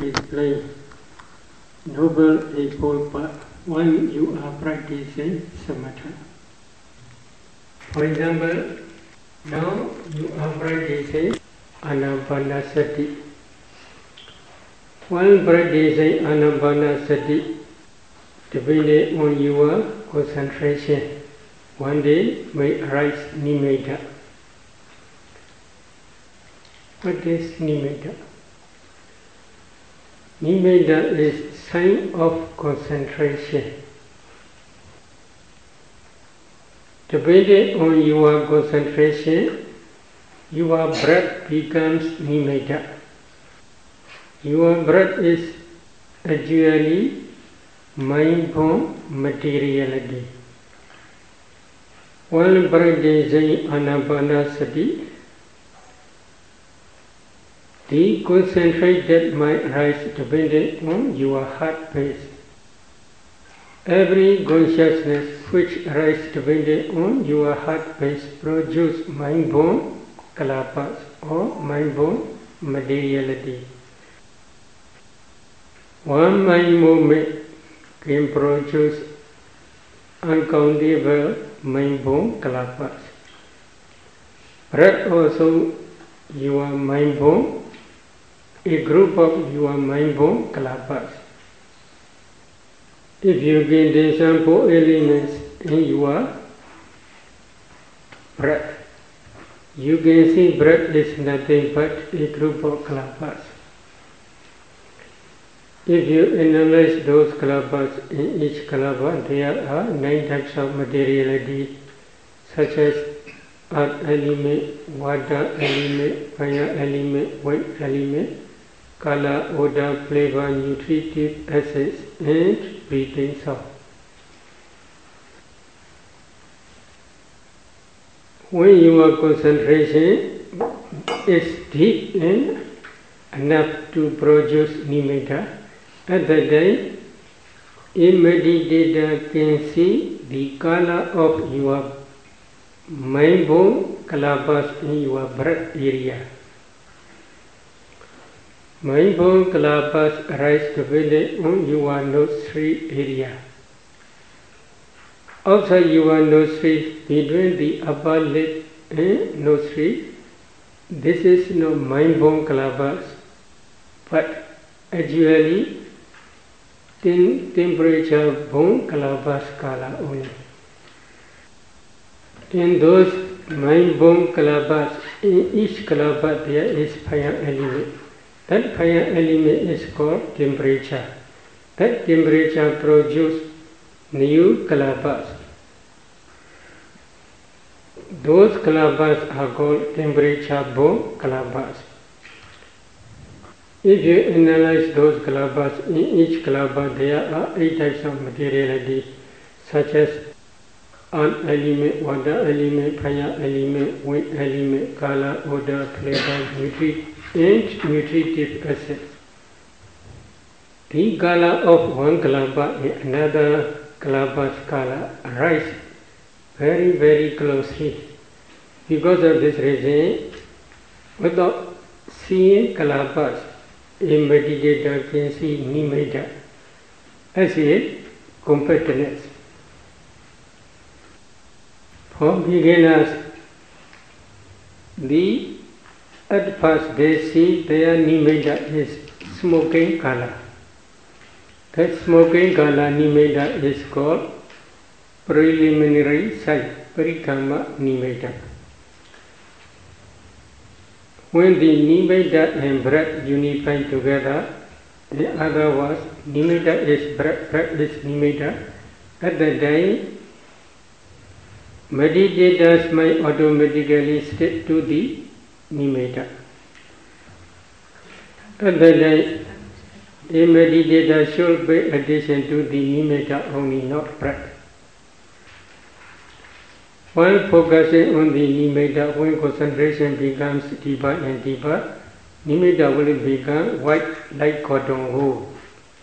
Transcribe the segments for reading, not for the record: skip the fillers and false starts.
explain Noble Eightfold Path when you are practicing samatha. For example, now you are practicing Anapanasati. While practicing Anapanasati, depending on your concentration, one day may arise nimitta. What is nimitta? Nimitta is sign of concentration. Depending on your concentration, your breath becomes nimitta. Your breath is actually mind-born materiality. While practicing Anapanasati, the concentrated mind arise depending on your heart pace. Every consciousness which arises depending on your heart pace produces mind-born kalapas or mind-born materiality. One mind movement can produce uncountable mind-born kalapas. Breath also your mind-born, a group of your mind-born kalapas. If you gain the sample elements in your breath, you can see breath is nothing but a group of kalapas. If you analyze those kalapas, in each kalapa there are 9 types of materiality, such as earth element, water element, fire element, wind element, color, odor, flavor, nutritive acids, and breathing sound. When your concentration is deep enough to produce nimitta, at that time, a meditator can see the color of your mind-born kalapas in your breath area. Mind-born kalapas arise depending on your nostril area. Outside your nostril, between the upper lip and nostril, this is no mind-born kalapas, but actually temperature born kalapas kala only. In those mind-born kalapas, in each kalapa there is fire element. That fire element is called temperature. That temperature produces new kalapas. Those kalapas are called temperature-born kalapas. If you analyze those kalapas, in each kalapa there are 8 types of materiality, such as earth element, water element, fire element, wind element, color, odor, flavor, and nutritive acids. The color of one kalapa and another kalapa's color arise very, very closely. Because of this reason, without seeing kalapas, a meditator can see nimitta as a completeness. For beginners, at first they see their nimitta is smoking color. That smoking color nimitta is called preliminary sight, parikama nimitta. When the nimitta and breath unify together, the other was nimitta is breath is nimitta. At the time, meditators might automatically stick to the nimitta. At the time, a meditator should pay attention to the nimitta only, not breath. While focusing on the nimitta, when concentration becomes deeper and deeper, nimitta will become white like cotton wool.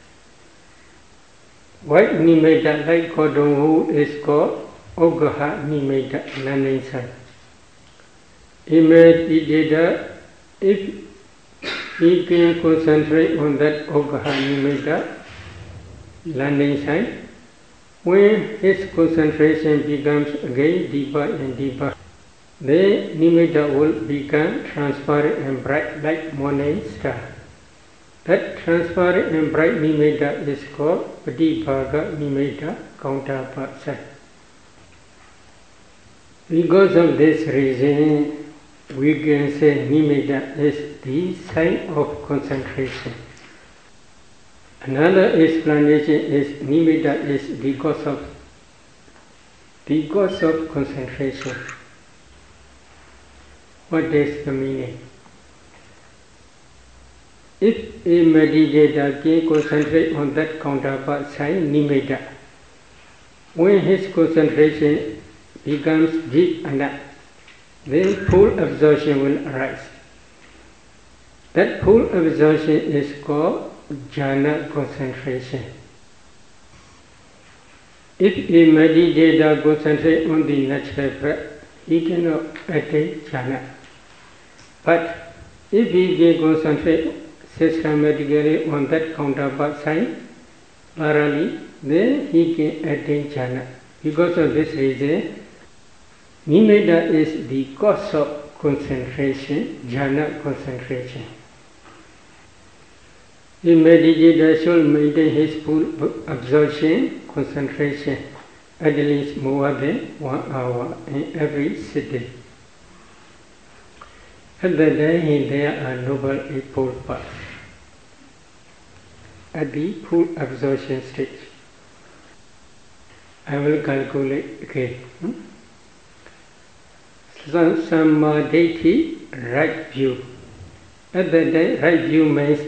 White nimitta like cotton wool is called Oggaha nimitta, non-inside. A meditator, if he can concentrate on that Oggaha Nimitta landing site. When his concentration becomes again deeper and deeper, the Nimitta will become transparent and bright like morning star. That transparent and bright Nimitta is called Patibhaga Nimitta, counterpart site. Because of this reason, we can say Nimitta is the sign of concentration. Another explanation is Nimitta is the cause of concentration. What is the meaning? If a meditator can concentrate on that counterpart sign, Nimitta, when his concentration becomes deep enough, then full absorption will arise. That full absorption is called jhana concentration. If a meditator concentrates on the natural breath, he cannot attain jhana. But if he can concentrate systematically on that counterpart sign, thoroughly, then he can attain jhana. Because of this reason, Nimitta is the cause of concentration, jhana concentration. The meditator should maintain his full absorption, concentration, at least more than 1 hour in every sitting. At that time, there are noble eightfold paths. At the full absorption stage, I will calculate again. Samadhi, right view. At that time, right view means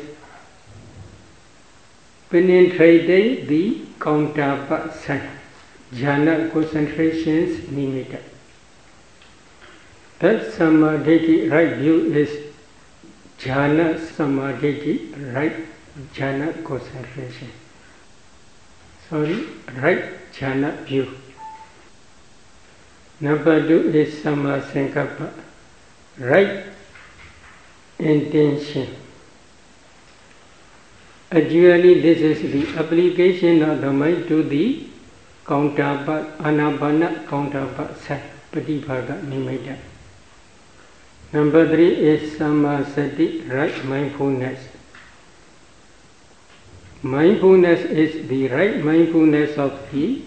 penetrating the counterpart sign, jhana concentrations Nimitta. That samadhi, right view is jhana samadhi, right jhana concentration. Right jhana view. Number 2 is samma sankappa, right intention. Actually, this is the application of the mind to the counterpart, anapana counterpart side, Patibhaga Nimitta. Number 3 is samasati, right mindfulness. Mindfulness is the right mindfulness of the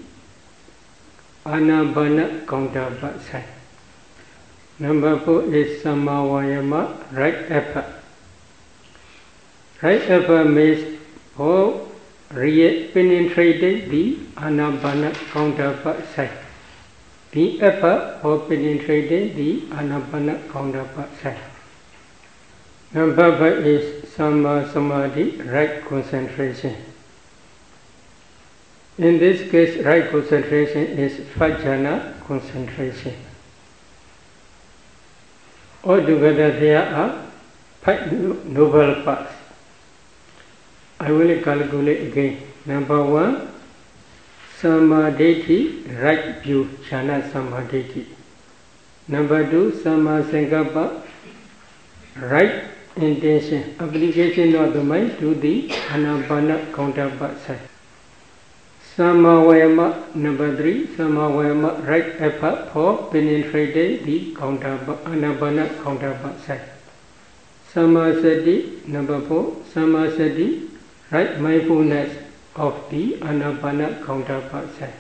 anapana counterpart side. Number 4 is samavayama, right effort. Right effort means for penetrating the anapana counterpart side. The effort for penetrating the anapana counterpart side. Number 5 is samma samadhi, right concentration. In this case, right concentration is jhana concentration. Altogether, there are 5 noble paths. I will calculate again. Number 1, samadhi, right view, jhana samadhi. Number 2, samma sankappa, right intention, application of the mind to the anapana counterpart side. Samavayama, number 3, samavayama, right effort for penetrating the anapana counterpart side. Samasati, number 4, samasati, right mindfulness of the anapana counterpart side.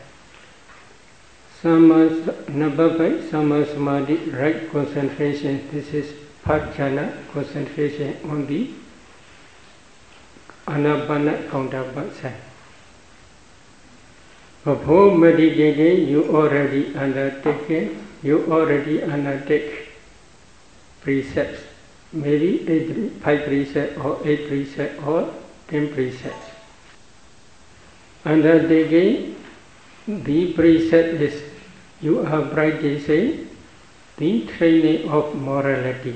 Number 5, samadhi, right concentration. This is jhana concentration on the anapana counterpart side. Before meditating, you already undertake precepts, maybe 5 precepts or 8 precepts or 10 precepts. Undertaking the precept is you are practicing the training of morality.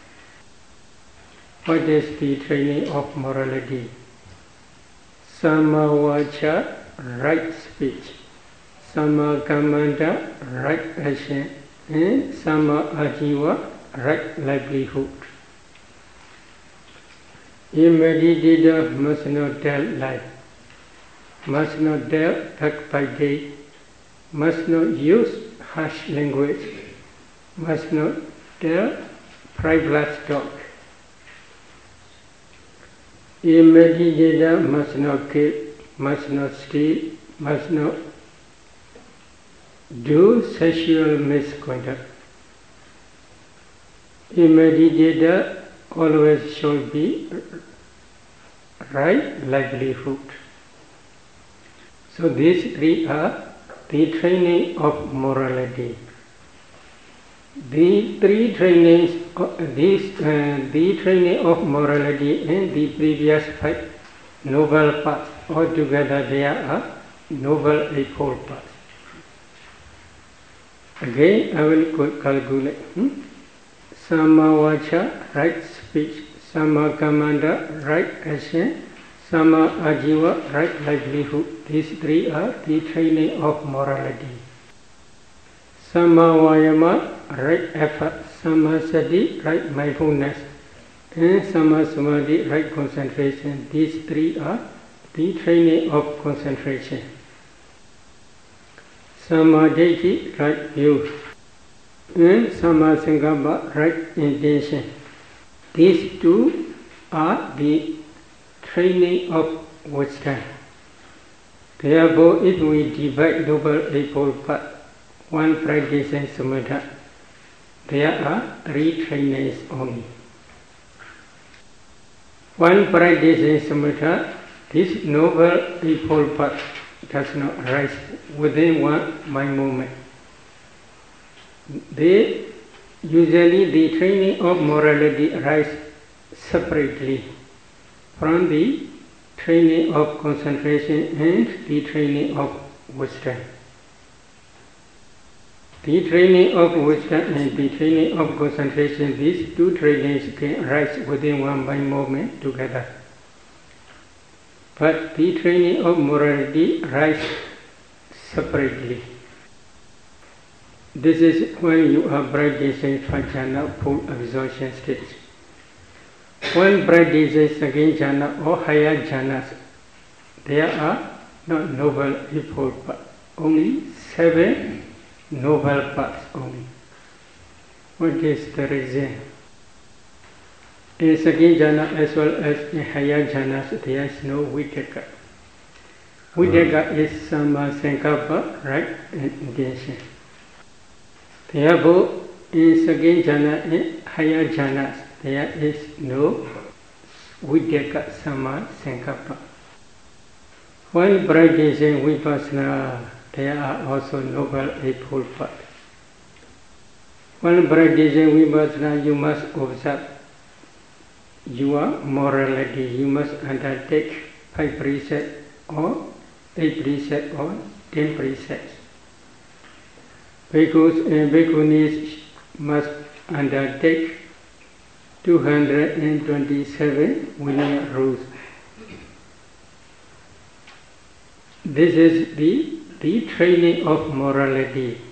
What is the training of morality? Samavacha, right speech. Samakammanta, right action. And Samaajiva, right livelihood. A meditator must not tell lies, must not tell backbiting, must not use harsh language, must not tell frivolous talk. A meditator must not kill, must not steal, must not do sexual misconduct. A meditator always should be right livelihood. So these three are the training of morality. The three trainings, the training of morality and the previous 5 noble paths, altogether there are noble eightfold paths. Again, I will calculate. Samma vacha, right speech. Samma kammanta, right action. Samma ajiva, right livelihood. These three are the training of morality. Samma vayama, right effort. Samma sati, right mindfulness. And Samma samadhi, right concentration. These three are the training of concentration. Samma ditti, right view. And Samma sankappa, right intention. These two are the training of wisdom. Therefore, if we divide noble eightfold path, one practicing samatha, there are 3 trainings only. One practicing samatha, this noble eightfold path does not arise within one mind moment. Usually the training of morality arises separately from the training of concentration and the training of wisdom. The training of wisdom and the training of concentration, these 2 trainings can arise within one mind moment together. But the training of morality arises separately. This is when you are practicing jhana, full absorption stage. When practicing second jhana or higher jhanas, there are not noble eightfold paths, only 7 noble paths only. What is the reason? In second jhana as well as in higher jhanas, there is no vitakka. Vitakka is samma sankappa, right intention. Therefore, in second jhana and higher jhanas, there is no vitakka samma sankappa. When practicing vipassana, there are also noble eightfold paths. When practicing vipassana, you must observe your morality. You must undertake 5 precepts or 8 precepts or 10 precepts. Bhikkhus and bhikkhunis must undertake 227 Vinaya rules. This is the training of morality.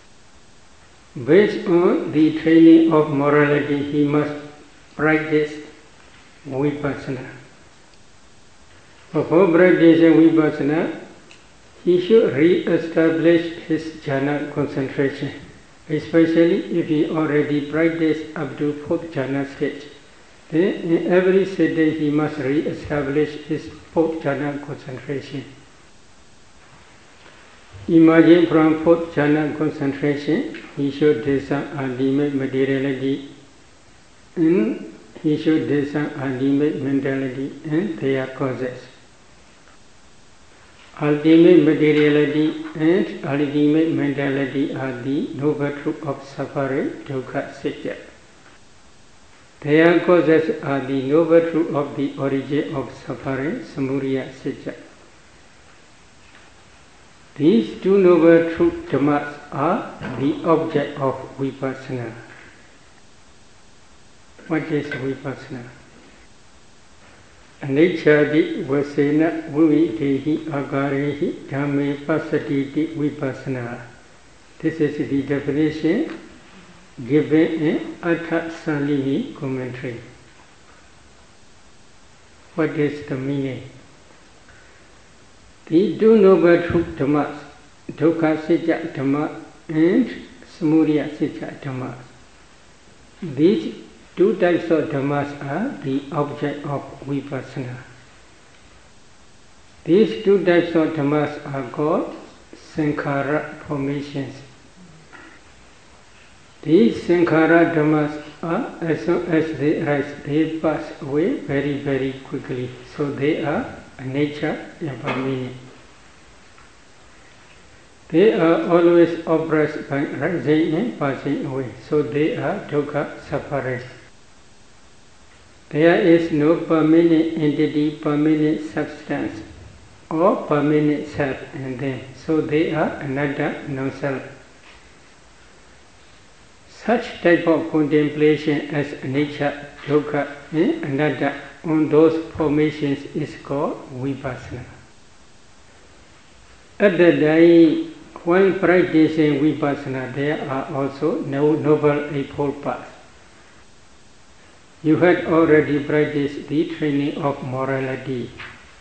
Based on the training of morality, he must practice vipassana. Before practicing vipassana, he should re-establish his jhana concentration, especially if he already practiced up to 4th jhana stage. Then in every sitting he must re-establish his 4th jhana concentration. Imagine from 4th jhana concentration, he should discern ultimate materiality, and he should discern ultimate mentality and their causes. Ultimate materiality and ultimate mentality are the noble truth of suffering, dukkha, satya. Their causes are the noble truth of the origin of suffering, samudaya, satya. These 2 noble truth dhammas are the object of vipassana. What is vipassana? Anicchati vasena vividehi agarehi dhamme pasatiti vipassana. This is the definition given in Atha Sanlini commentary. What is the meaning? The two noble truth dhammas, dukkha sacca dhamma and samudaya sacca dhamma. These two types of dhammas are the object of vipassana. These two types of dhammas are called sankhara formations. These sankhara dhammas are, as soon as they arise, they pass away very, very quickly. So they are a nature impermanent. They are always oppressed by rising and passing away. So they are dukkha, suffering. There is no permanent entity, permanent substance, or permanent self in them. So they are anatta, non-self. Such type of contemplation as anicca, dukkha, and anatta on those formations is called vipassana. At the time, while practicing vipassana, there are also noble eightfold paths. You had already practiced the training of morality.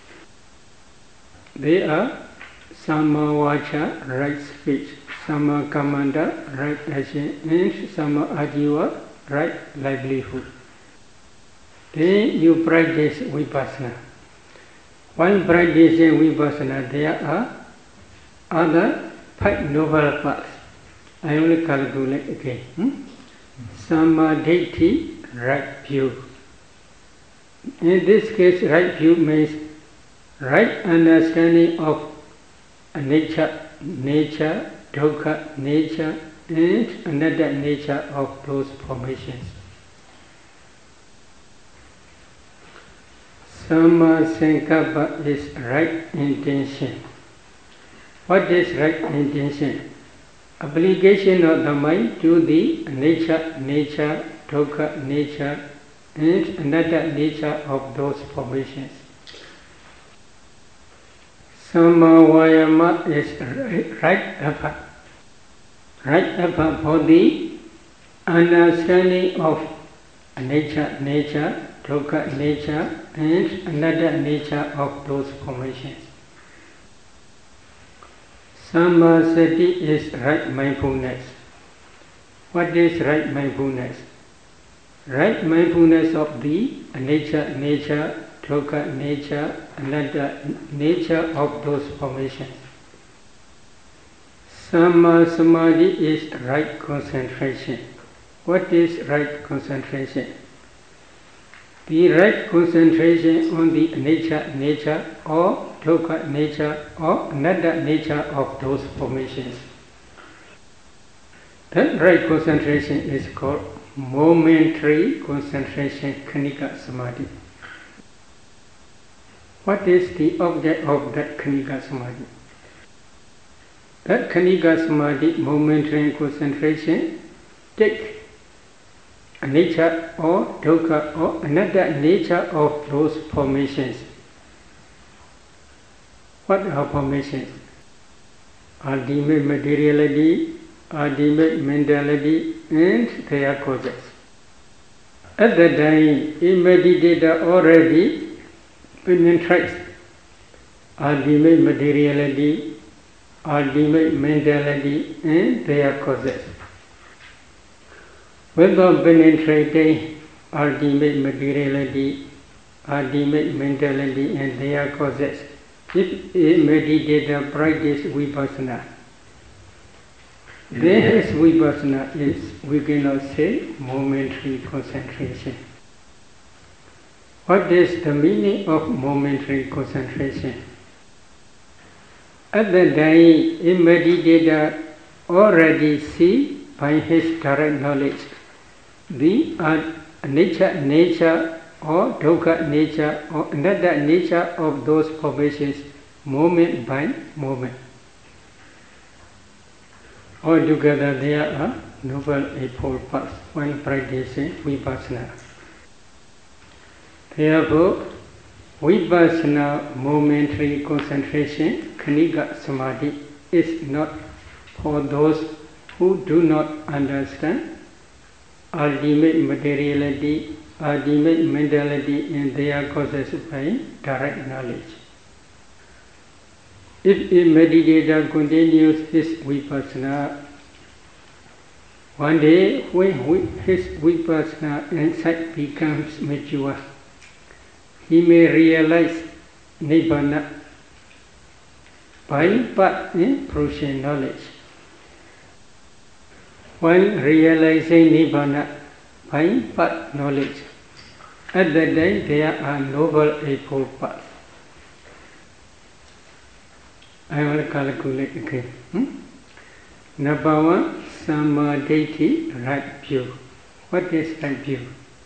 They are samma vaca, right speech, samma kammanta, right action, and samma ajiva, right livelihood. Then you practice vipassana. While practicing vipassana, there are other 5 noble paths. I only calculate again. Samma ditti, right view. In this case, right view means right understanding of nature, dukkha nature, and anatta nature of those formations. Samma sankappa is right intention. What is right intention? Application of the mind to the nature, dukkha nature, and anatta nature of those formations. Samma vayama is right effort. Right effort for the understanding of nature, dukkha nature, and anatta nature of those formations. Samma sati is right mindfulness. What is right mindfulness? Right mindfulness of the nature, dukkha nature, anatta nature of those formations. Samma samadhi is right concentration. What is right concentration? The right concentration on the nature or dukkha nature or anatta nature of those formations. That right concentration is called momentary concentration, khanika samadhi. What is the object of that khanika samadhi? That khanika samadhi, momentary concentration, take nature or dukkha or anatta nature of those formations. What are formations? Ultimate materiality, ultimate mentality, and their causes. At that time, a meditator already penetrates ultimate materiality, ultimate mentality, and their causes. Without penetrating ultimate materiality, ultimate mentality, and their causes, if a meditator practices vipassana, then his vipassana is, we cannot say, momentary concentration. What is the meaning of momentary concentration? At the time, a meditator already sees by his direct knowledge the nature or dukkha nature or anatta nature of those formations moment by moment. Altogether there are noble eightfold paths when practicing vipassana. Therefore, vipassana momentary concentration, khanika samadhi, is not for those who do not understand ultimate materiality, ultimate mentality in their causes by direct knowledge. If a meditator continues his vipassana, one day when his vipassana insight becomes mature, he may realize Nibbana by but in Prussian knowledge. When realizing Nibbana by but knowledge, at that time there are noble eightfold paths. I will calculate again. Number one, Samadhi, right view. What is right view?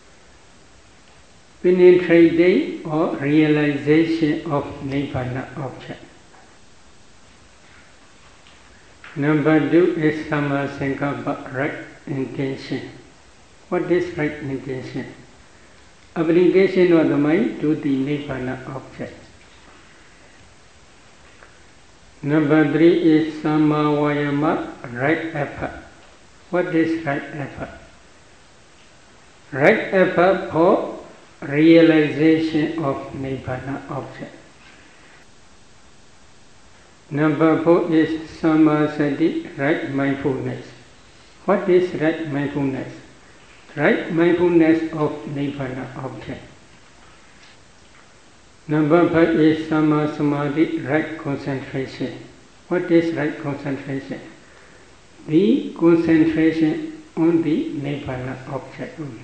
Penetrating or realization of Nibbana object. Number two is Sammasankappa, right intention. What is right intention? Application of the mind to the Nibbana object. Number three is Sammavayama, right effort. What is right effort? Right effort for realization of Nibbana object. Number four is Sammasati, right mindfulness. What is right mindfulness? Right mindfulness of Nibbana object. Number five is Sammasamadhi, right concentration. What is right concentration? The concentration on the Nibbana object only.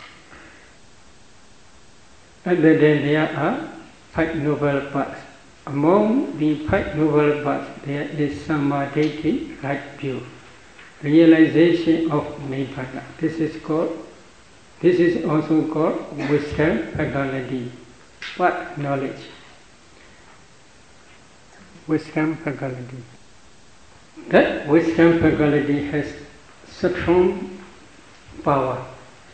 At the end there are five noble paths. Among the five noble paths there is Samadhi, right view. Realization of Nibbana. This is also called wisdom faculty. What knowledge? Wisdom faculty. That wisdom faculty has strong power.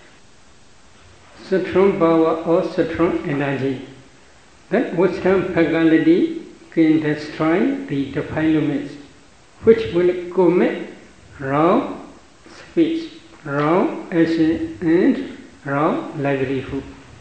Strong power or strong energy. That wisdom faculty can destroy the defilements which will commit wrong speech, wrong action and wrong livelihood.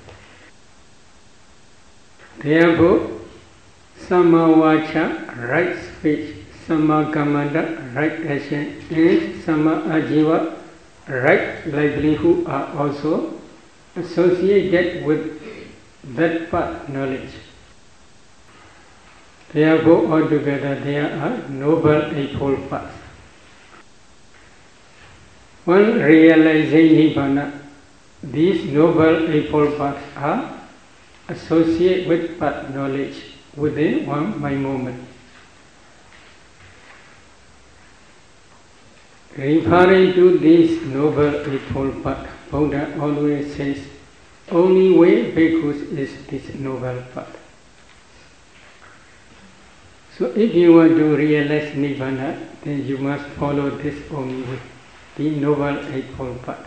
Therefore, Sammavaca, right speech, Sammakamanta, right action, and Sammajiva, right livelihood are also associated with that path knowledge. Therefore, altogether there are noble eightfold paths. When realizing Nibbana, these noble eightfold paths are associated with path knowledge within one mind moment. Referring to this noble eightfold path, Buddha always says, only way bhikkhus is this noble path. So if you want to realize Nibbana, then you must follow this only way, the noble eightfold path.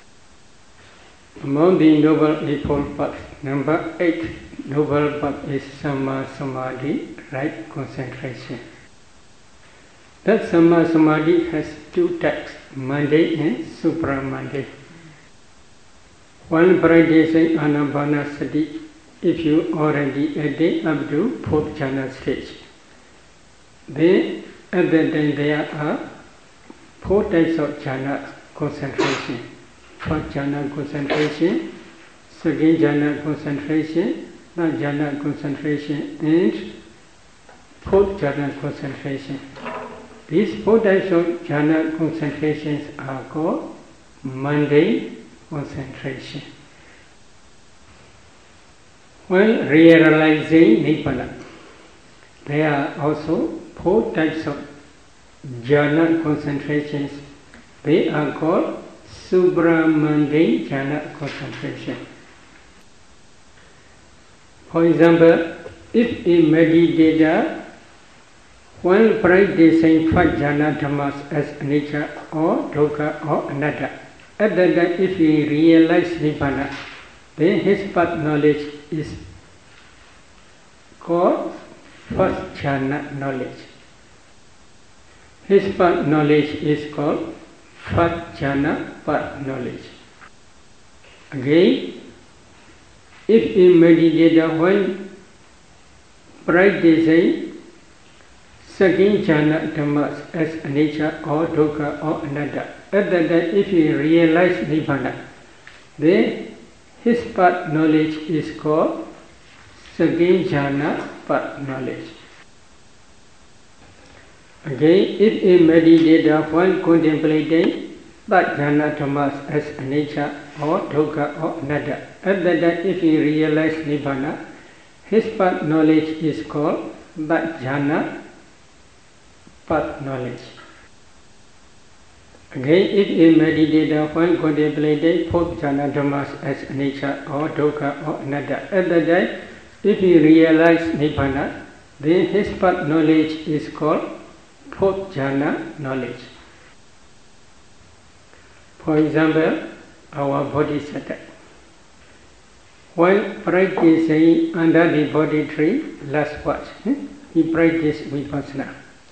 Among the noble eightfold paths, number 8 noble path is Sammasamadhi, right concentration. That Sammasamadhi has two types, mundane and supramundane. While practicing Anapanasati, if you already attain up to 4th jhana stage, then at that time there are 4 types of jhana concentration. First jhana concentration, second jhana concentration, third jhana concentration, and 4th jhana concentration. These 4 types of jhana concentrations are called mundane concentration. When realizing Nibbana, there are also 4 types of jhana concentrations. They are called supramundane jhana concentration. For example, if a meditator, while practicing 5 jhana dhammas as anicca or dukkha or anatta, at that time if he realizes Nibbana, then his path knowledge is called first jhana knowledge. His path knowledge is called first jhana path knowledge. Again, If a meditator when practicing second jhana dhammas as anicca or dukkha or anatta, at that time if he realizes nibbana, then his path knowledge is called second jhana path knowledge. Again, if a meditator when contemplating that jhana dhammas as anicca or dukkha or anatta, at that time if he realizes nibbana, his path knowledge is called that jhana path knowledge. Again, if a meditator when contemplating fourth jhana dhammas as anicca or dukkha or anatta, at that time if he realizes nibbana, then his path knowledge is called fourth jhana knowledge. For example, our bodhisattva. When practicing under the Bodhi tree, last watch, he practiced vipassana.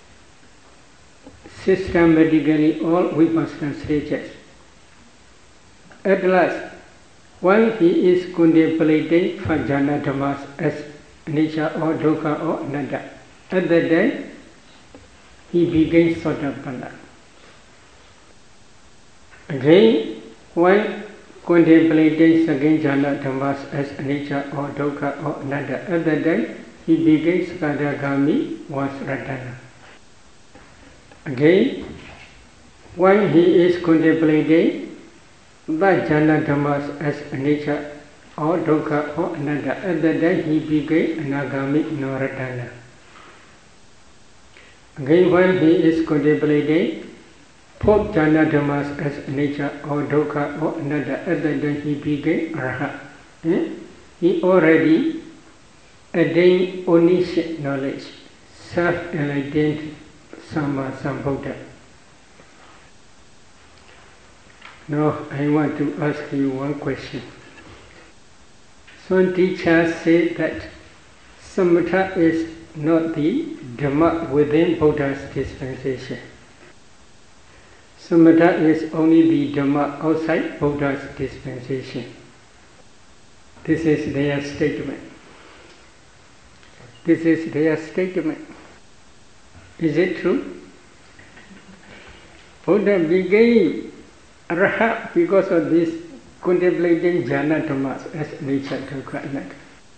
Systematically all vipassana stages. At last, when he is contemplating jhana dhammas as anicca or dukkha or anatta, at that time he begins Sotapanna. Again, when contemplating second jhana dhammas as anicca or dukkha or anatta, at that time he begins Sakadagami Vasradhana. Again, when he is contemplating that jhana dhammas as anicca or dukkha or anatta, at that time he begins Anagami Naradhana. Again, when he is contemplating fourth jhana dhammas as anicca or dukkha or anatta, at that time he became Arhat. He already attained omniscient knowledge, self-enlightened Samma Sambuddha. Now I want to ask you one question. Some teachers say that samatha is not the Dhamma within Buddha's dispensation. Samatha is only the Dhamma outside Buddha's dispensation. This is their statement. This is their statement. Is it true? Buddha became Arhat because of this contemplating jhana dhammas as anicca, dukkha, anatta.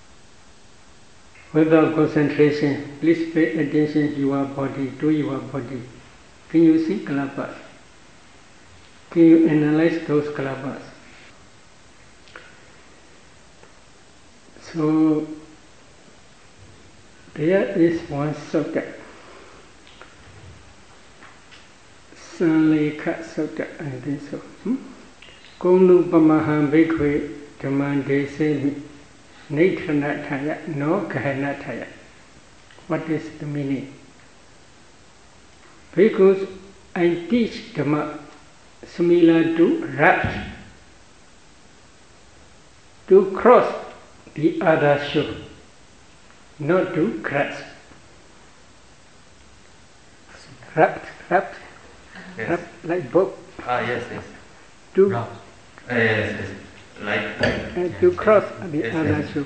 Without concentration, please pay attention to your body, to your body. Can you see kalabas? Can you analyze those kalabas? So, there is one subject. Sanlekha Sutta, I think so. Konglu Pamaham Bhikkhve Dhammandesemi Naitranatthaya no Kahanathaya. What is the meaning? Because I teach Dhamma similar to raft to cross the other shore, not to crash. Raft. Yes. Like boat. Yes. To Yes. Like to cross the other shore.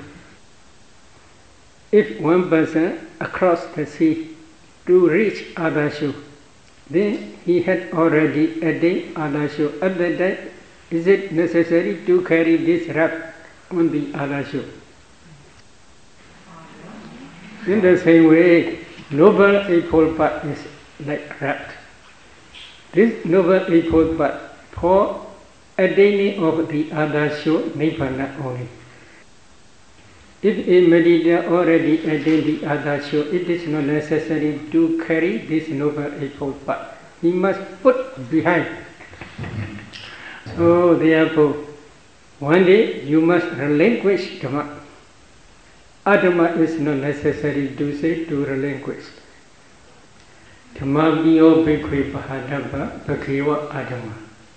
If one person across the sea to reach other shore, then he had already attained other shore. At that time, is it necessary to carry this raft on the other shore? In the same way, Noble Eightfold Path is like raft. This Noble Eightfold Path for attaining of the other shore, Nibbana only. If a meditator already attained the other shore, it is not necessary to carry this Noble Eightfold Path. He must put behind. So therefore, one day you must relinquish Dhamma. Adhamma is not necessary to say to relinquish. Dhamma biyo bhikkhu pahadabha bhagyewa adhamma.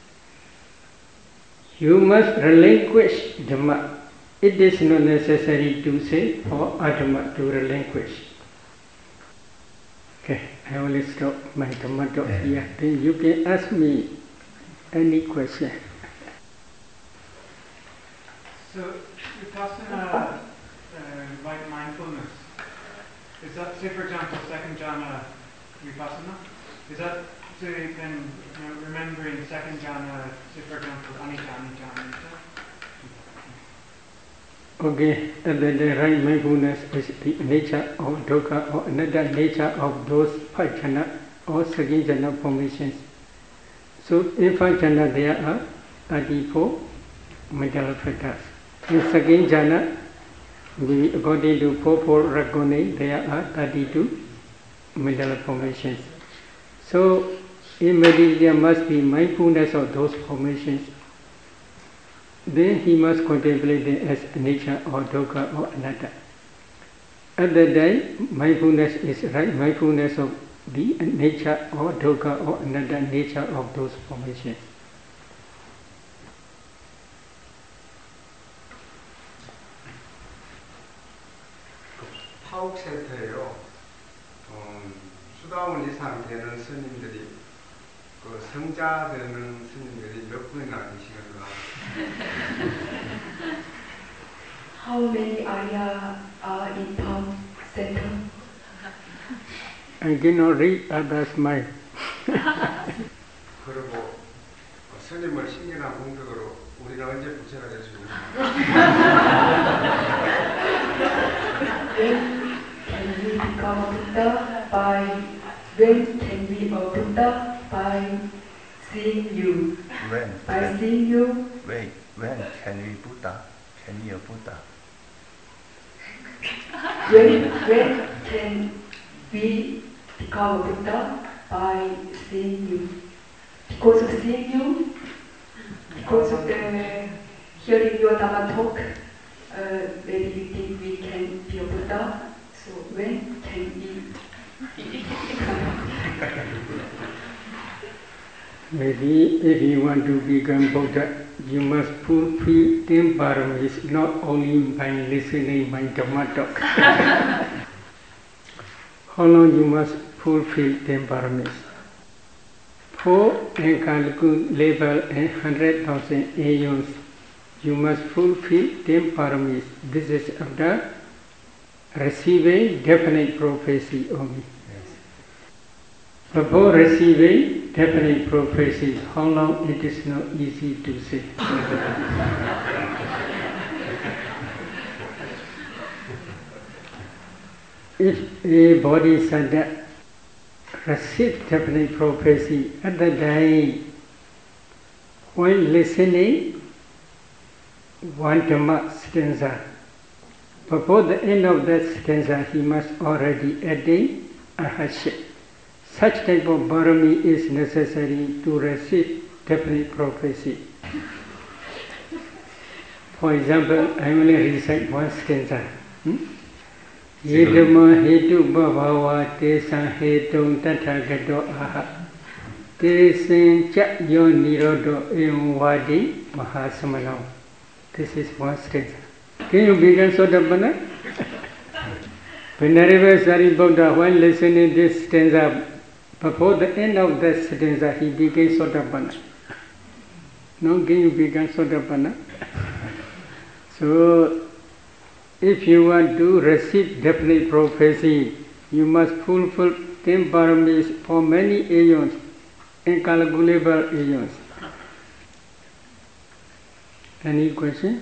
You must relinquish Dhamma. It is not necessary to say for Adhamma to relinquish. Okay, I will stop my Dhamma talk here. Then you can ask me any question. So, vipassana, like mindfulness, is that, say for example, second jhana vipassana? Is that, say, then remembering second jhana, say for example, anicca? Okay, and then the right mindfulness is the nature of dukkha or another nature of those five jhana or second jhana formations. So in five jhana there are 34 mental factors. In second jhana, according to Popo Ragone, there are 32 mental formations. So in meditation there must be mindfulness of those formations. Then he must contemplate them as nature or dukkha or anatta. At that time, mindfulness is right mindfulness of the nature or dukkha or anatta nature of those formations. 파옥 센터에요. 수다원 이상 되는 스님들이 그 성자 되는 스님들이 몇 분이나 계시는가? How many are in Pauk Center? I cannot read others' mind. 그리고 스님을 신기한 공덕으로 우리는 언제 부처가 될 수 있는가? When can we become a Buddha? When can we a Buddha? By seeing you. By seeing you. Wait, when can we Buddha? Can we a Buddha? When can we become a Buddha? By seeing you. Because of seeing you, because of the hearing your Dhamma talk, maybe we think we can be a Buddha. So when can we? Maybe if you want to become Buddha, you must fulfill 10 paramis, not only by listening by Dhamma talk. How long you must fulfill 10 paramis? For incalculable and 100,000 aeons, you must fulfill 10 paramis. This is after receiving definite prophecy only. Before receiving definite prophecy, how long it is not easy to say. If a bodhisattva receives definite prophecy at the time, when listening one Dhamma stanza, before the end of that stanza, he must already attain arhatship. Such type of barami is necessary to receive definite prophecy. For example, I only recite one stanza. Yedama hetu bhava tesan hetum tathagato aha tesan cha yo nirodo evam vadi mahasamanam. This is one stanza. Can you begin Sotapanna? Venerable Sariputta, when listening this stanza, before the end of that stanza, he began Sotapanna. No, can you begin Sotapanna? So, if you want to receive definite prophecy, you must fulfill 10 paramis for many aeons, incalculable aeons. Any question?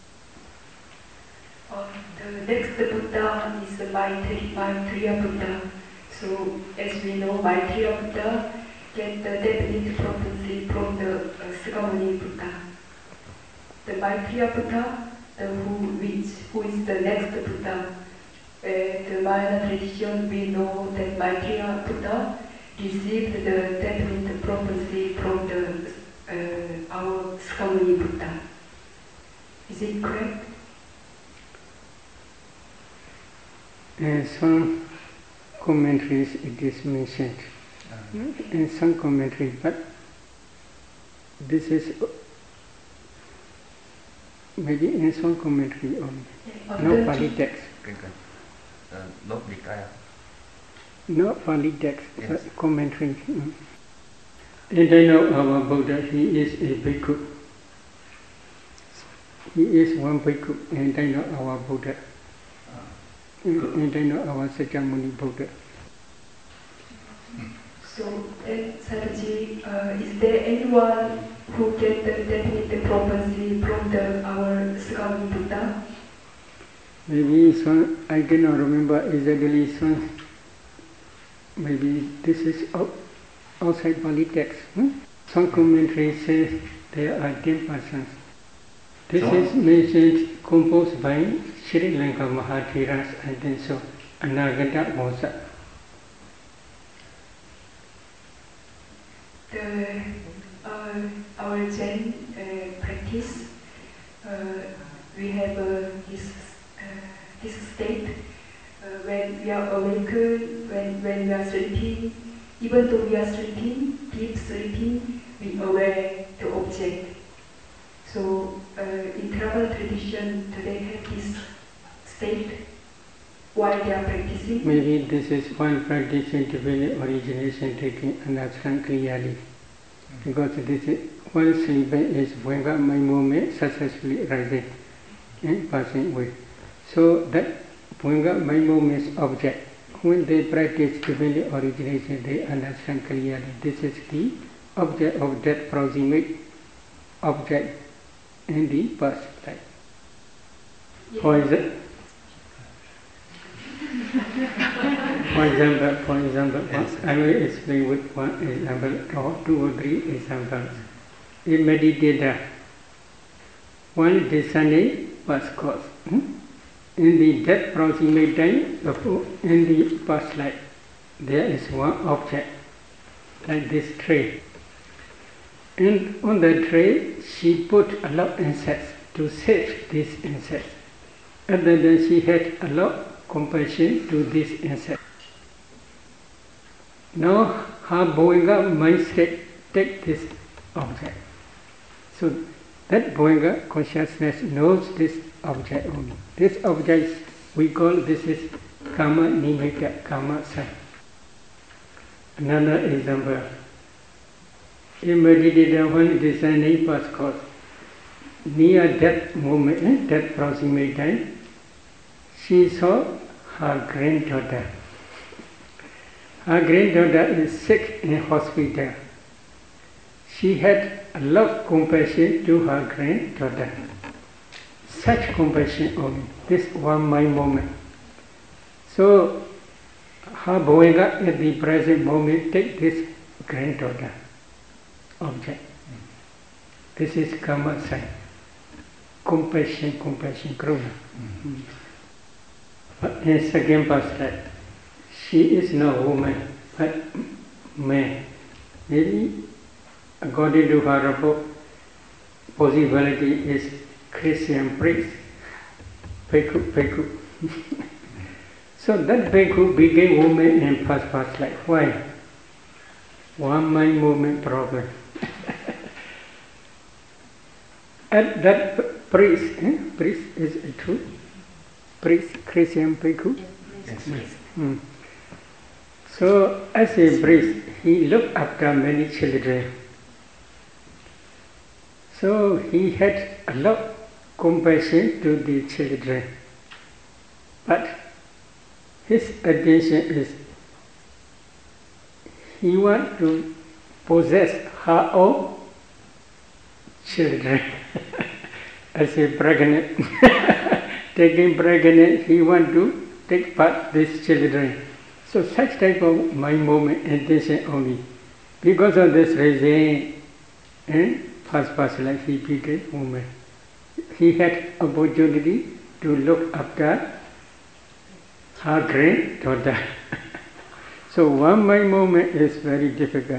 The next Buddha is the Maitreya Buddha. So, as we know, Maitreya Buddha get the definite prophecy from the Sakyamuni Buddha. The Maitreya Buddha, who is the next Buddha. The Mahayana tradition, we know that Maitreya Buddha received the definite prophecy from our Sakyamuni Buddha. Is it correct? In some commentaries it is mentioned. In some commentaries, but this is maybe in some commentary only. No Pali text. Not Nikaya. No Pali text, Yes. but commentary. And I know our Buddha, he is a bhikkhu. he is one bhikkhu and I know our Buddha. And I know our Sakyamuni Buddha. So then, Saraji, is there anyone who get the definite prophecy from our Sakyamuni Buddha? Maybe some, I cannot remember exactly some. Maybe this is outside Pali text. Some commentary says there are 10 persons. This is mentioned, composed by Sri Lanka Mahatheras, I think so, Anagata Mosa. Our Zen practice, we have this state when we are awakened, when we are sleeping, even though we are sleeping, deep sleeping, we aware the object. So in Theravada tradition, do they have this state while they are practicing? Maybe this is one practicing divine origination taking understand clearly. Because this is one sleeping is Bhuenga my moment successfully rising and passing away. So that Bhuenga my moment's object, when they practice divine origination, they understand clearly this is the object of that proximate object in the past life. For example, I will explain with one example or 2 or 3 examples. A meditator, one discerning past cause. In the that proximate time, in the past life, there is one object, like this tray. And on the tray, she put a lot of insects to save these insects. And then she had a lot of compassion to these insects. Now her Bhuenga mindset take this object. So that Bhuenga consciousness knows this object only. This object we call this is Kama Nimitta, Kama sign. Another example. A meditator when discerning past cause, near that moment, that proximate time, she saw her granddaughter. Her granddaughter is sick in hospital. She had a lot of compassion to her granddaughter. Such compassion only. This one mind moment. So her Bhuenga at the present moment take this granddaughter object. This is Kama sign. Compassion, Krona. In second past life, she is no woman, but man. Maybe according to her report, possibility is Christian priest, Bhikkhu. So that Bhikkhu became woman in past life. Why? One mind movement problem. And that priest is a true priest, Christian Bhikkhu. Yes. So as a priest, he looked after many children. So he had a lot of compassion to the children. But his attention is he wants to possess her own children. As a pregnant, taking pregnant, he wants to take part these children. So such type of mind movement intention only. Because of this reason, in past life he became woman. He had opportunity to look after her granddaughter. So one mind movement is very difficult.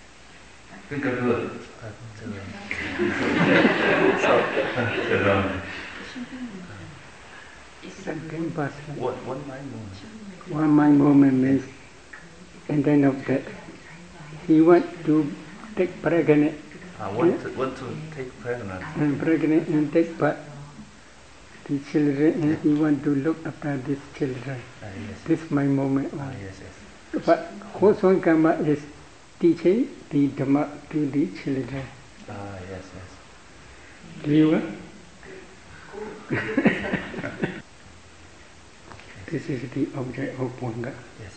Second past life. One mind movement means, and then of that, he wants to take pregnant. Want to take pregnant. And pregnant and take part the children, and he wants to look after these children. Yes. This my moment. Yes. But Hoswan Karma is teaching the Dhamma to the children. Yes. Do you This is the object of Bhanga. Yes.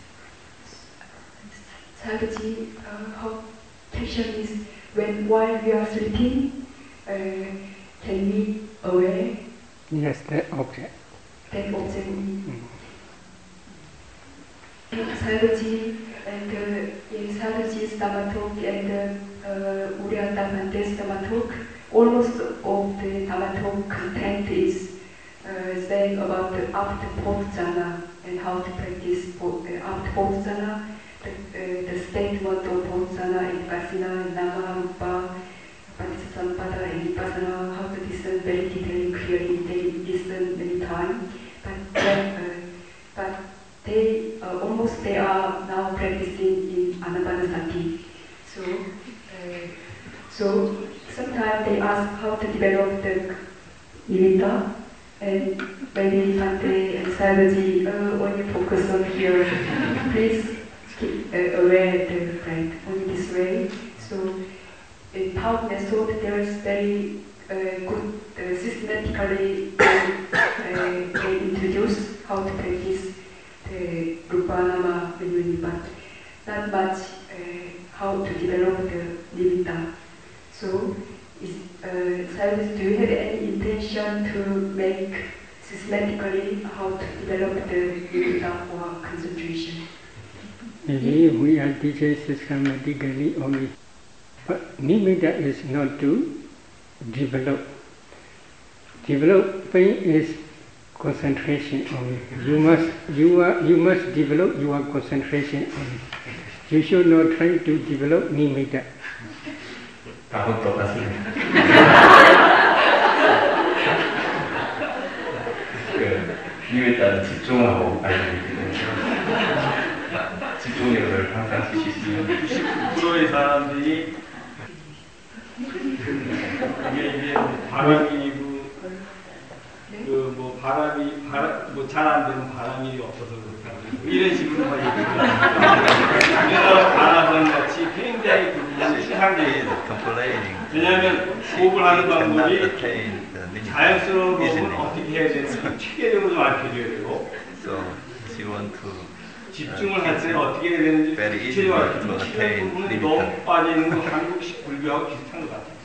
Sayadaji, her question is, while we are sleeping, can we aware Yes, that object. that object? Sayadaji and Sayadaji's Dhamma talk and Uriya Dhammante's Dhamma talk, almost of the Dhamma talk content is saying about the after fourth jhana and how to practice after fourth jhana, the statement of fourth jhana and Vipassana, Nama, Rupa, Patisampada and Vipassana, how to discern very detailing, clearly, they listen many times, but they are now practicing in Anapanasati. So sometimes they ask how to develop the nimitta, and maybe Bhante and Sayadaji when you focus on here, please keep aware of the breath only this way. So in Tao method there is very good systematically they introduce how to practice the Rupa Nama Vinuni, but not much how to develop the nimitta. So Sayadaji, do you have any intention to make systematically how to develop the nimitta or concentration? Maybe we are teaching systematically only. But nimitta is not to develop. Developing is concentration only. You must develop your concentration only. You should not try to develop nimitta. 다음 똑같습니다. 니메타는 집중하고 알고 있거든요. 집중력을 항상 지실 수 있는 90%의 사람들이 이게 바람이고 바람이 잘 안 되는 바람이 없어서 그렇다고 이런 식으로 막 얘기해요. 그래서 바람은 같이 굉장히 시상적이에요. 왜냐하면 호흡을 하는 방법이 자연스러운 호흡은 어떻게 해야 되는지 체계적으로 좀 알려줘야 되고 집중을 할 때는 어떻게 해야 되는지 구체적으로 알려주고 치는 부분은 너무 빠져있는 거 한국식 불교하고 비슷한 것 같아요.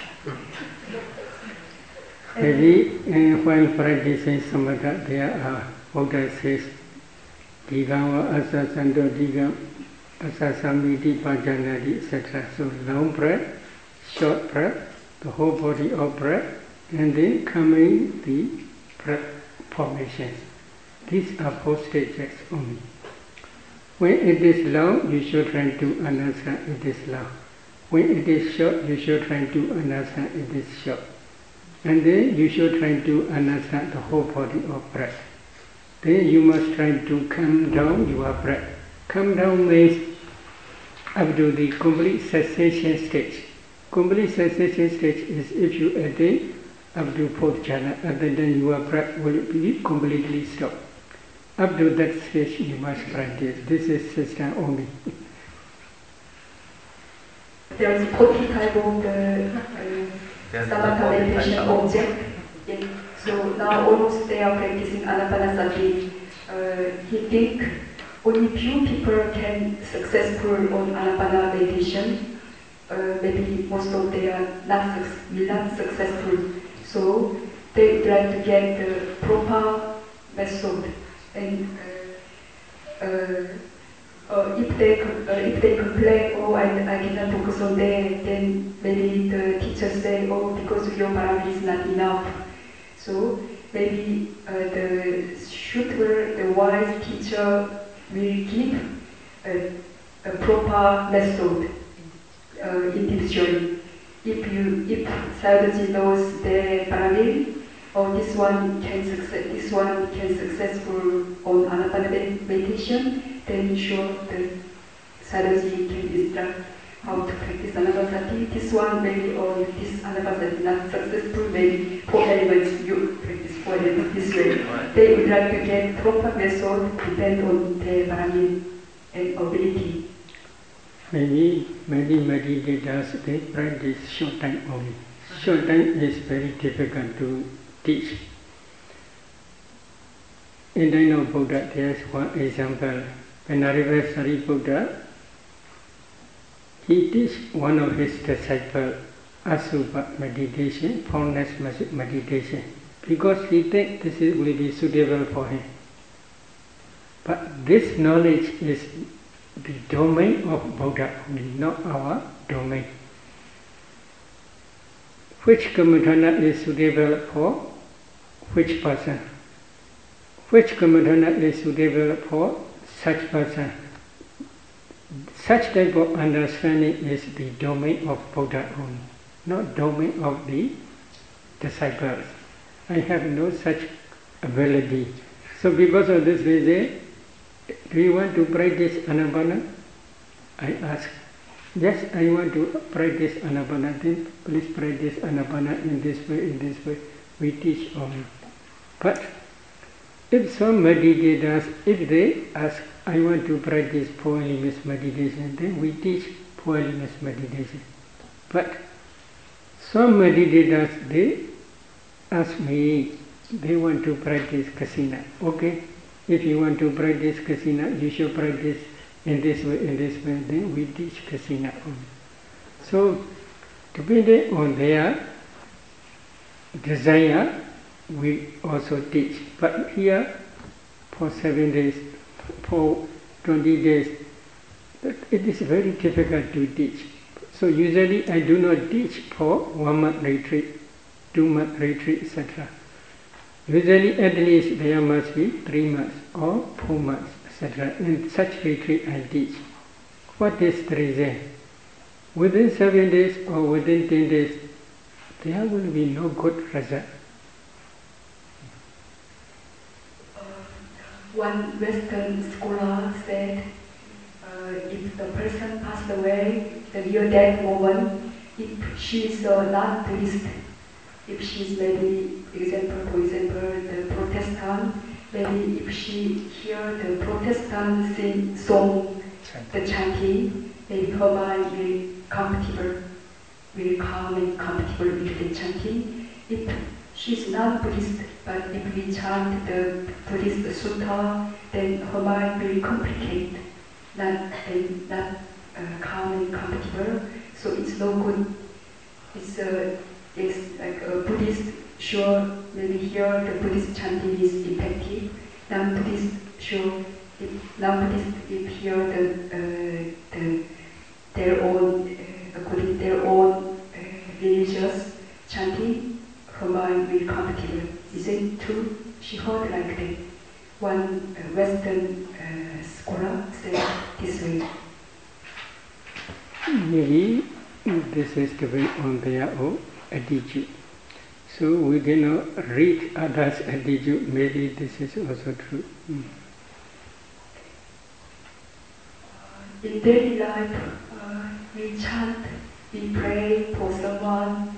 Maybe while practicing samatha, there are Buddha says, Digam, Asasando, Digam, Asasamiti, Pajanadi, etc. So long breath, short breath, the whole body of breath, and then coming the breath formations. These are 4 stages only. When it is long, you should try to anasa, it is long. When it is short, you should try to anasa, it is short. And then you should try to anasa the whole body of breath. Then you must try to calm down your breath. Calm down means up to the complete cessation stage. Complete cessation stage is if you attain up to 4th jhana, and then your breath will be completely stopped. Up to that stage you must practice. This is system only. There is 40 type of Samatha meditation object. So now almost they are practicing Anapanasati. He think only few people can successful on Anapana meditation. Maybe most of them are not successful. So they try to get the proper method. And if they complain, oh, I cannot focus on that, then maybe the teacher say, oh, because your paramita is not enough. So maybe the suitable, the wise teacher will give a proper method individually. If Sayadaji knows the paramita, or this one can successful on Anapana meditation, then sure the Sayadaji can instruct how to practice Anapanasati. This one maybe, or if this Anapanasati not successful, maybe 4 elements you practice 4 elements this way. They would like to get proper method depend on their paramita and ability. Maybe many meditators, they practice short time only. Short time is very difficult to teach. in Dino Buddha, there's one example. Venerable Sariputta, he teach one of his disciples Asubha meditation, formless meditation, because he thinks this will be suitable for him. But this knowledge is the domain of Buddha only, not our domain. Which Kammatthana is suitable for which person? Which Kammatthana is suitable for such person? Such type of understanding is the domain of Buddha only, not domain of the disciples. I have no such ability. So because of this reason, do you want to practice Anapana? I ask. Yes, I want to practice Anapana. Then please practice Anapana in this way, in this way. We teach only. But if some meditators, if they ask, I want to practice Four-Elements meditation, then we teach Four-Elements meditation. But some meditators, they ask me, they want to practice Kasina. Okay, if you want to practice Kasina, you should practice in this way, then we teach Kasina only. So, depending on their desire, we also teach. But here, for 7 days, for 20 days, it is very difficult to teach. So usually I do not teach for 1 month retreat, 2 month retreat, etc. Usually at least there must be 3 months or 4 months, etc. In such retreat I teach. What is the reason? Within 7 days or within 10 days, there will be no good result. One Western scholar said, if the person passed away, the near death moment, if she is not Buddhist, if she is maybe, for example, the Protestant, maybe if she hear the Protestant sing song, the chanting, maybe her mind will calm and comfortable with the chanting. If she's not Buddhist, but if we chant the Buddhist sutta, then her mind will complicate, not calm and comfortable. So it's no good. It's like a Buddhist, sure, maybe here the Buddhist chanting is effective. Non-Buddhist, sure, if non-Buddhist, if here their own, according to their own religious chanting, her mind will comfortable. Is it true? She heard like that. One Western scholar said this way. Maybe this is depend on their own attitude. So we cannot read others' attitude. Maybe this is also true. In daily life, we chant, we pray for someone.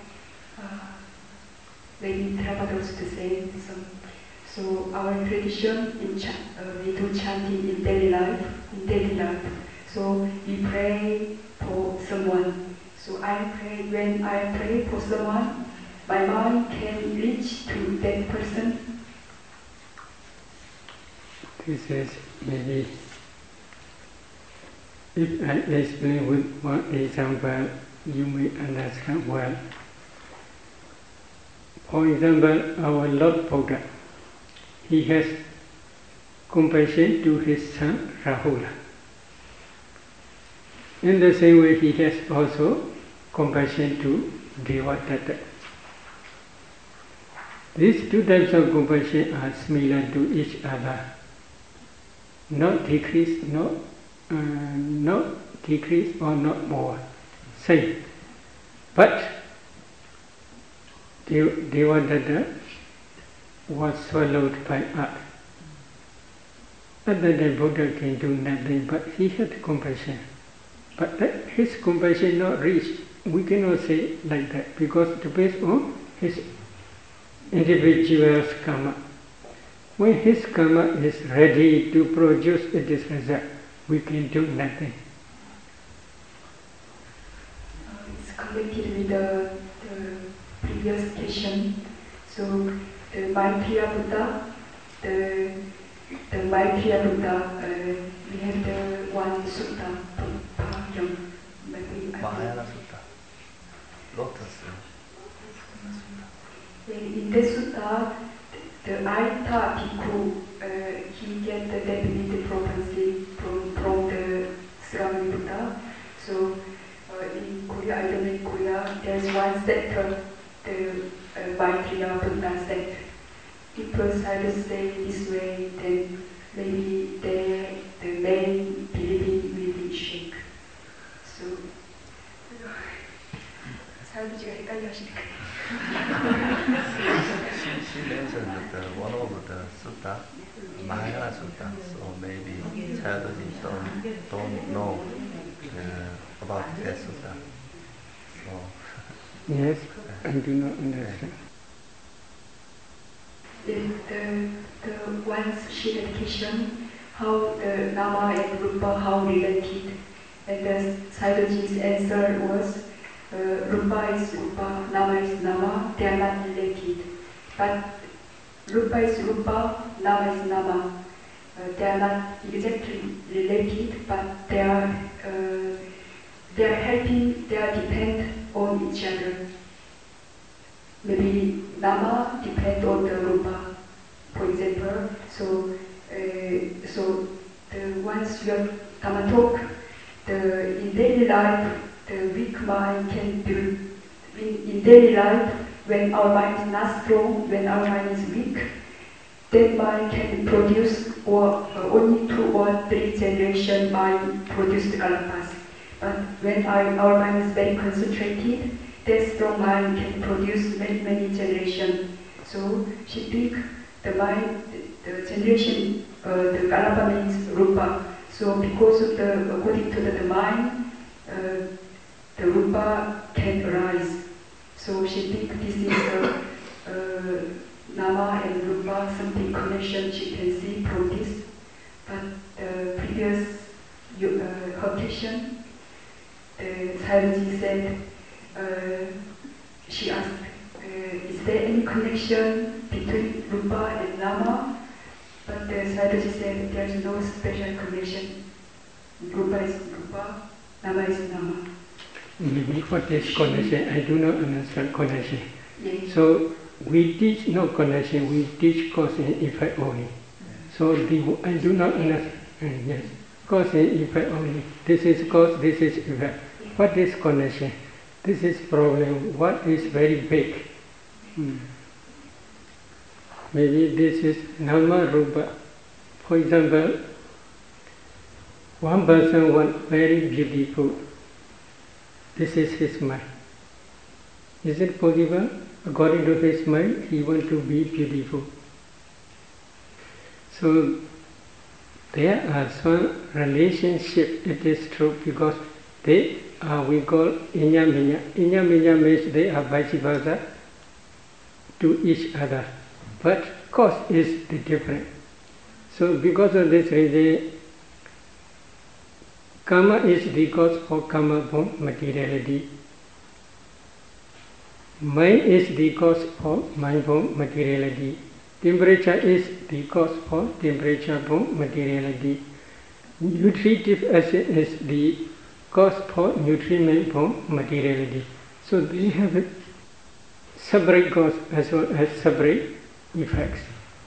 Maybe Theravada to say some. So our tradition, we do chanting in daily life. So we pray for someone. So when I pray for someone, my mind can reach to that person. This is maybe, if I explain with one example, you may understand well. For example, our Lord Buddha, he has compassion to his son Rahula. In the same way, he has also compassion to Devadatta. These two types of compassion are similar to each other. Not decrease or not more. Same. But Devadatta was swallowed by earth. At that time Buddha can do nothing, but he had compassion. But his compassion not reached. We cannot say like that, because it depends on his individual's karma. When his karma is ready to produce its result, we can do nothing. It's connected with the previous question. So the Maitreya Buddha, the Maitreya Buddha, we have the one sutta, Pakyam, maybe Mahayana Sutta. Lotus. In the sutta, the Aita Bhikkhu, he get the definite prophecy from the Sramani Buddha. So in Korea, I don't know in Korea, there's one sector, the Maitreya Buddha sect. People try to say this way, then maybe the main believing will be shake. So, 사람들이 헷갈려 하시니까. She mentioned that one of the sutta, Mahayana Sutta, so maybe Sayadaw-ji don't know about that sutta. So Yes, I do not understand. The one's she education, how the Nama and Rupa, how related, and the Sayadaw-ji's answer was, Rupa is Rupa, Nama is Nama, they are not related. But Rupa is Rupa, Nama is Nama. They are not exactly related, but they are helping, they are depend on each other. Maybe Nama depend on the Rupa, for example. So the ones you have Dhamma talk, in daily life, the weak mind can build. In daily life, when our mind is not strong, when our mind is weak, that mind can produce, or only 2 or 3 generation mind produce the kalapas. But when our mind is very concentrated, that strong mind can produce many generations. So she think the mind, the generation, the kalapa means rupa. So because of according to the mind, the rupa can arise. So she think this is nama and rupa, something connection she can see from this. But the previous her question, Sayadaw-ji said, she asked, is there any connection between rupa and nama? But Sayadaw-ji said there is no special connection. Rupa is rupa, nama is nama. Maybe what is connection? I do not understand connection. Yes. So we teach no connection, we teach cause and effect only. So I do not understand. Yes, cause and effect only. This is cause, this is effect. What is connection? This is problem. What is very big? Maybe this is nama rupa. For example, one person wants very beautiful. This is his mind. Is it possible? According to his mind, he wants to be beautiful. So there are some relationship. It is true because they are, we call inya minya. Inya minya means they are vice versa to each other. But cause is the different. So because of this reason, karma is the cause for karma born materiality. Mind is the cause for mind born materiality. Temperature is the cause for temperature born materiality. Nutritive acid is the cause for nutriment born materiality. So they have a separate cause as well as separate effects.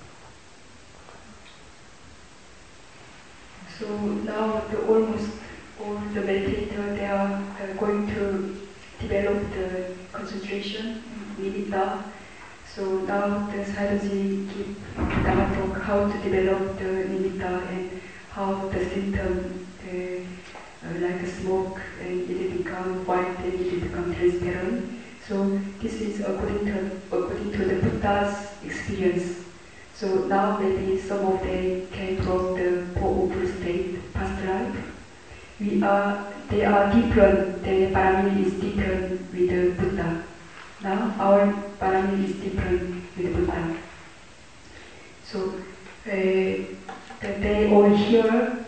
So now almost all the meditators, they are going to develop the concentration, nimitta. So now the Sayadaw-ji give Dhamma talk how to develop the nimitta and how the symptom, like the smoke, and it become white and it become transparent. So this is according to the Buddha's experience. So now maybe some of them came from the Four Noble State, past life. They are different, their parami is different with the Buddha. Now our parami is different with the Buddha. So they all hear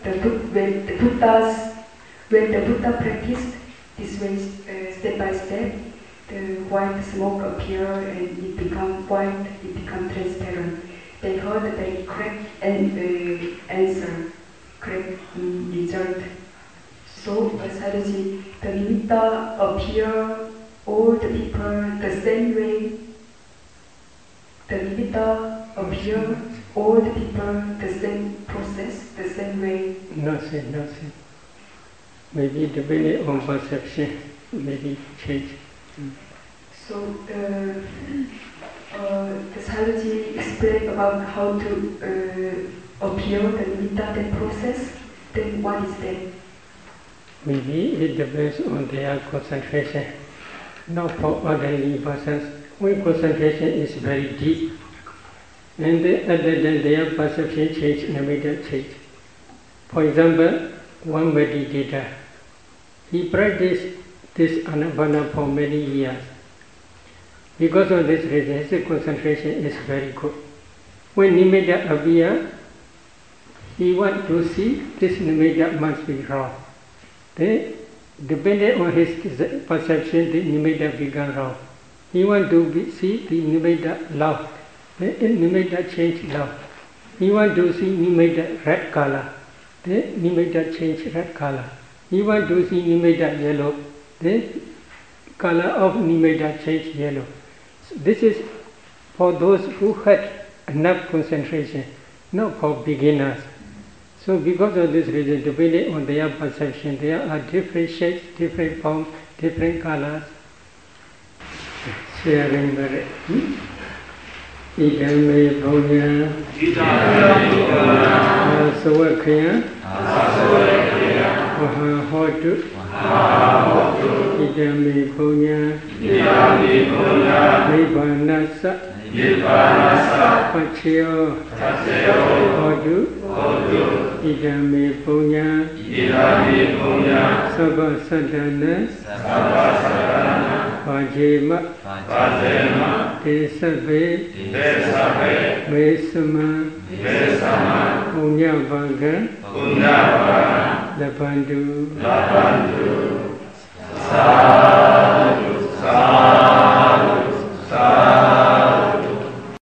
when the Buddha practiced this way step by step, the white smoke appear and it become white, it become transparent. they heard the correct answer, correct result. So Sayadaw, the nimitta appear all the people the same way. The nimitta appear all the people the same process, the same way. Nothing. Maybe depending on perception, maybe change. So the Sayadaw explained about how to appear the nimitta, the process. Then what is that? Maybe it depends on their concentration. Not for ordinary persons. When concentration is very deep, and other than their perception change, immediate change. For example, one meditator, he practiced this Anapana for many years. Because of this reason, his concentration is very good. When nimitta appears, he wants to see this nimitta must be wrong. Then, depending on his perception, the nimitta becomes wrong. He wants to see the nimitta love. Then nimitta change love. He wants to see nimitta red color. Then nimitta change red color. He wants to see nimitta yellow. Then color of nimitta change yellow. So this is for those who had enough concentration, not for beginners. So because of this reason, depending on their perception, there are different shapes, different forms, different colors. Sharing merit. Idame Bhunya Asawakya Mahahotu Idame Bhunya Nibbanasa Pachyo Hodu Idame Bhunya Sabha Sadhana Vajema Desabe Mesama Punya Bhaga Labandu